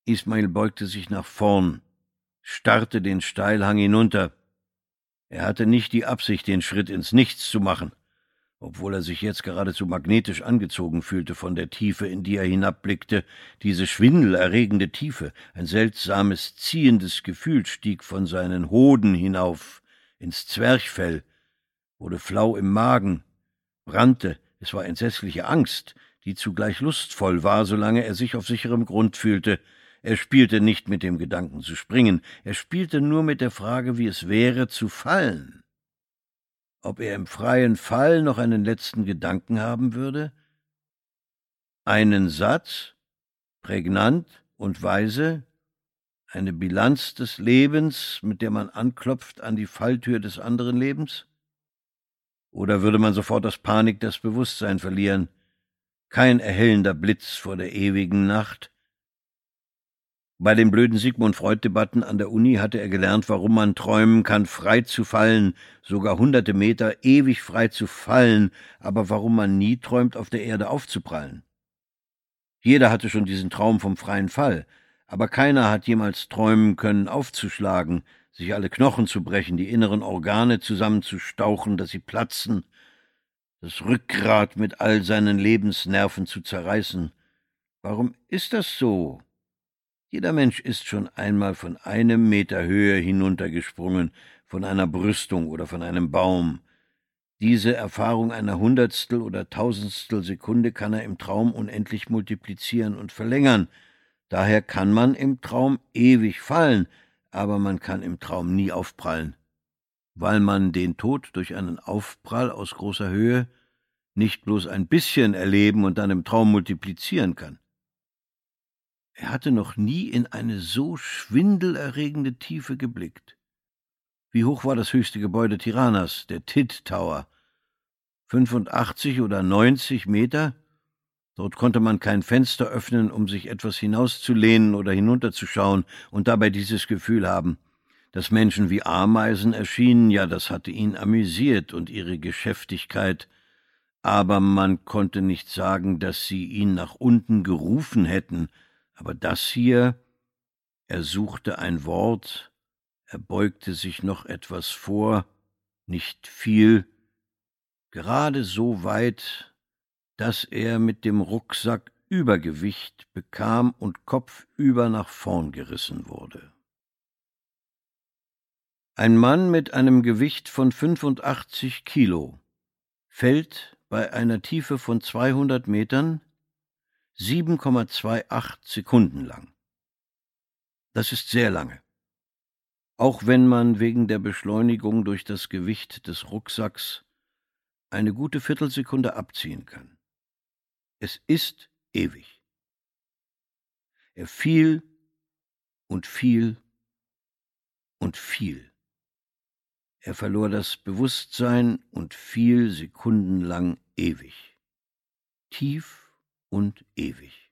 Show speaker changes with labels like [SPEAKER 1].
[SPEAKER 1] Ismail beugte sich nach vorn, starrte den Steilhang hinunter. Er hatte nicht die Absicht, den Schritt ins Nichts zu machen, obwohl er sich jetzt geradezu magnetisch angezogen fühlte von der Tiefe, in die er hinabblickte, diese schwindelerregende Tiefe, ein seltsames, ziehendes Gefühl stieg von seinen Hoden hinauf, ins Zwerchfell, wurde flau im Magen, brannte, es war entsetzliche Angst, die zugleich lustvoll war, solange er sich auf sicherem Grund fühlte. Er spielte nicht mit dem Gedanken zu springen, er spielte nur mit der Frage, wie es wäre, zu fallen. Ob er im freien Fall noch einen letzten Gedanken haben würde? Einen Satz, prägnant und weise, eine Bilanz des Lebens, mit der man anklopft an die Falltür des anderen Lebens? Oder würde man sofort aus Panik das Bewusstsein verlieren? Kein erhellender Blitz vor der ewigen Nacht. Bei den blöden Sigmund-Freud-Debatten an der Uni hatte er gelernt, warum man träumen kann, frei zu fallen, sogar hunderte Meter ewig frei zu fallen, aber warum man nie träumt, auf der Erde aufzuprallen. Jeder hatte schon diesen Traum vom freien Fall, aber keiner hat jemals träumen können, aufzuschlagen, sich alle Knochen zu brechen, die inneren Organe zusammenzustauchen, dass sie platzen, das Rückgrat mit all seinen Lebensnerven zu zerreißen. Warum ist das so? Jeder Mensch ist schon einmal von 1 Meter Höhe hinuntergesprungen, von einer Brüstung oder von einem Baum. Diese Erfahrung einer Hundertstel oder Tausendstel Sekunde kann er im Traum unendlich multiplizieren und verlängern. Daher kann man im Traum ewig fallen, aber man kann im Traum nie aufprallen, weil man den Tod durch einen Aufprall aus großer Höhe nicht bloß ein bisschen erleben und dann im Traum multiplizieren kann. Er hatte noch nie in eine so schwindelerregende Tiefe geblickt. Wie hoch war das höchste Gebäude Tiranas, der Tit Tower? 85 oder 90 Meter? Dort konnte man kein Fenster öffnen, um sich etwas hinauszulehnen oder hinunterzuschauen und dabei dieses Gefühl haben. Dass Menschen wie Ameisen erschienen, ja, das hatte ihn amüsiert und ihre Geschäftigkeit, aber man konnte nicht sagen, dass sie ihn nach unten gerufen hätten. Aber das hier, er suchte ein Wort, er beugte sich noch etwas vor, nicht viel, gerade so weit, dass er mit dem Rucksack Übergewicht bekam und kopfüber nach vorn gerissen wurde. Ein Mann mit einem Gewicht von 85 Kilo fällt bei einer Tiefe von 200 Metern 7,28 Sekunden lang. Das ist sehr lange, auch wenn man wegen der Beschleunigung durch das Gewicht des Rucksacks eine gute Viertelsekunde abziehen kann. Es ist ewig. Er fiel und fiel und fiel. Er verlor das Bewusstsein und fiel sekundenlang ewig. Tief und ewig.